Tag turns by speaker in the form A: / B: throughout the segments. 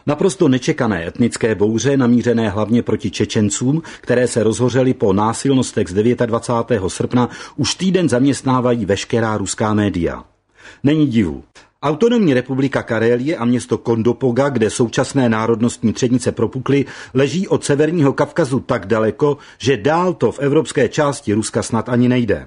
A: Naprosto nečekané etnické bouře, namířené hlavně proti Čečencům, které se rozhořely po násilnostech z 29. srpna, už týden zaměstnávají veškerá ruská média. Není divu. Autonomní republika Karélie a město Kondopoga, kde současné národnostní třenice propukly, leží od severního Kavkazu tak daleko, že dál to v evropské části Ruska snad ani nejde.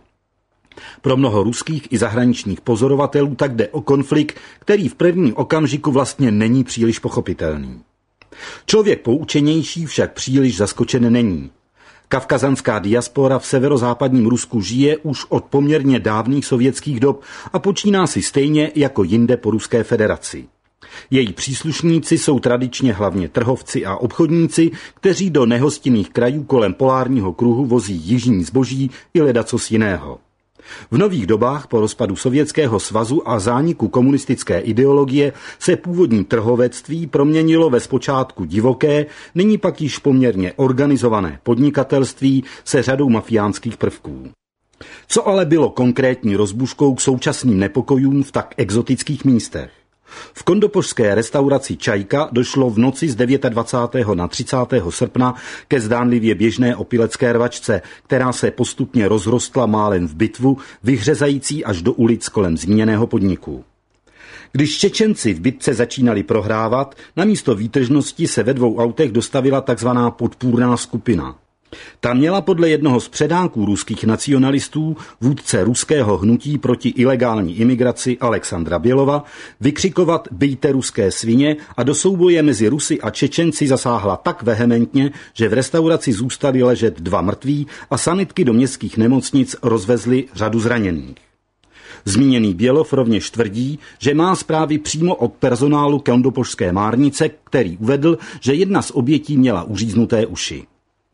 A: Pro mnoho ruských i zahraničních pozorovatelů tak jde o konflikt, který v prvním okamžiku vlastně není příliš pochopitelný. Člověk poučenější však příliš zaskočen není. Kavkazanská diaspora v severozápadním Rusku žije už od poměrně dávných sovětských dob a počíná si stejně jako jinde po Ruské federaci. Její příslušníci jsou tradičně hlavně trhovci a obchodníci, kteří do nehostinných krajů kolem polárního kruhu vozí jižní zboží i ledacos jiného. V nových dobách po rozpadu Sovětského svazu a zániku komunistické ideologie se původní trhovectví proměnilo ve zpočátku divoké, nyní pak již poměrně organizované podnikatelství se řadou mafiánských prvků. Co ale bylo konkrétní rozbuškou k současným nepokojům v tak exotických místech? V kondopožské restauraci Čajka došlo v noci z 29. na 30. srpna ke zdánlivě běžné opilecké rvačce, která se postupně rozrostla málem v bitvu, vyhřezající až do ulic kolem zmíněného podniku. Když Čečenci v bitce začínali prohrávat, na místo výtržnosti se ve 2 autech dostavila takzvaná podpůrná skupina. Ta měla podle jednoho z předáků ruských nacionalistů, vůdce ruského hnutí proti ilegální imigraci Alexandra Bělova, vykřikovat bijte ruské svině a do souboje mezi Rusy a Čečenci zasáhla tak vehementně, že v restauraci zůstali ležet 2 mrtví a sanitky do městských nemocnic rozvezly řadu zraněných. Zmíněný Bělov rovněž tvrdí, že má zprávy přímo od personálu kondopožské márnice, který uvedl, že jedna z obětí měla uříznuté uši.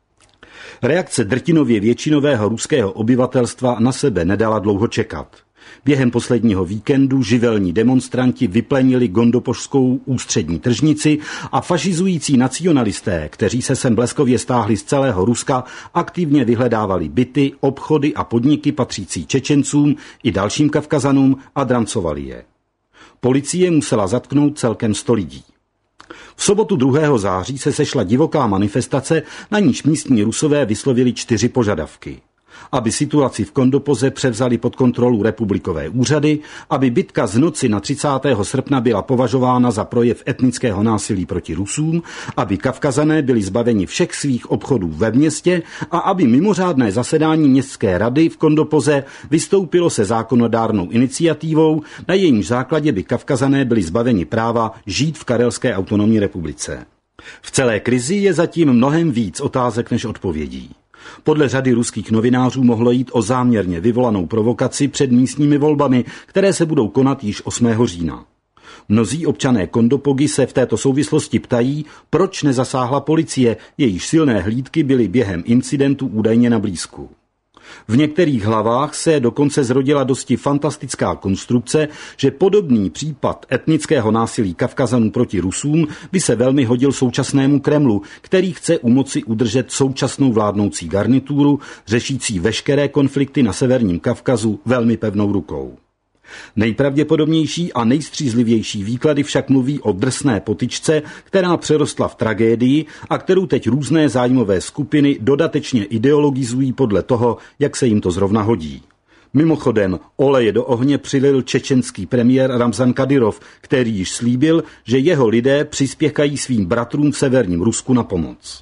A: Reakce drtinově většinového ruského obyvatelstva na sebe nedala dlouho čekat. Během posledního víkendu živelní demonstranti vyplenili kondopožskou ústřední tržnici a fašizující nacionalisté, kteří se sem bleskově stáhli z celého Ruska, aktivně vyhledávali byty, obchody a podniky patřící Čečencům i dalším Kavkazanům a drancovali je. Policie musela zatknout celkem 100 lidí. V sobotu 2. září se sešla divoká manifestace, na níž místní Rusové vyslovili 4 požadavky. Aby situaci v Kondopoze převzali pod kontrolu republikové úřady, aby bitka z noci na 30. srpna byla považována za projev etnického násilí proti Rusům, aby Kavkazané byli zbaveni všech svých obchodů ve městě a aby mimořádné zasedání městské rady v Kondopoze vystoupilo se zákonodárnou iniciativou, na jejímž základě by Kavkazané byli zbaveni práva žít v Karelské autonomní republice. V celé krizi je zatím mnohem víc otázek než odpovědí. Podle řady ruských novinářů mohlo jít o záměrně vyvolanou provokaci před místními volbami, které se budou konat již 8. října. Mnozí občané Kondopogy se v této souvislosti ptají, proč nezasáhla policie, jejíž silné hlídky byly během incidentu údajně na blízku. V některých hlavách se dokonce zrodila dosti fantastická konstrukce, že podobný případ etnického násilí Kavkazanů proti Rusům by se velmi hodil současnému Kremlu, který chce u moci udržet současnou vládnoucí garnituru, řešící veškeré konflikty na severním Kavkazu velmi pevnou rukou. Nejpravděpodobnější a nejstřízlivější výklady však mluví o drsné potyčce, která přerostla v tragédii a kterou teď různé zájmové skupiny dodatečně ideologizují podle toho, jak se jim to zrovna hodí. Mimochodem, oleje do ohně přilil čečenský premiér Ramzan Kadyrov, který již slíbil, že jeho lidé přispěchají svým bratrům v severním Rusku na pomoc.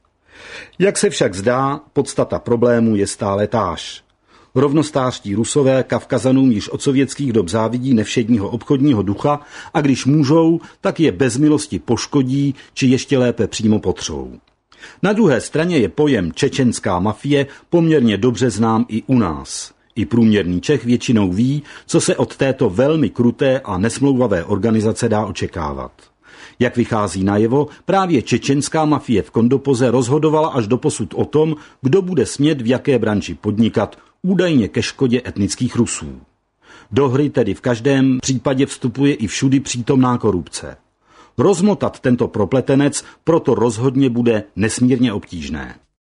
A: Jak se však zdá, podstata problému je stále táž. Rovnostářští Rusové Kavkazanům již od sovětských dob závidí nevšedního obchodního ducha a když můžou, tak je bez milosti poškodí, či ještě lépe přímo potřou. Na druhé straně je pojem čečenská mafie poměrně dobře znám i u nás. I průměrný Čech většinou ví, co se od této velmi kruté a nesmlouvavé organizace dá očekávat. Jak vychází najevo, právě čečenská mafie v Kondopoze rozhodovala až doposud o tom, kdo bude smět v jaké branži podnikat, údajně ke škodě etnických Rusů. Do hry tedy v každém případě vstupuje i všudy přítomná korupce. Rozmotat tento propletenec proto rozhodně bude nesmírně obtížné.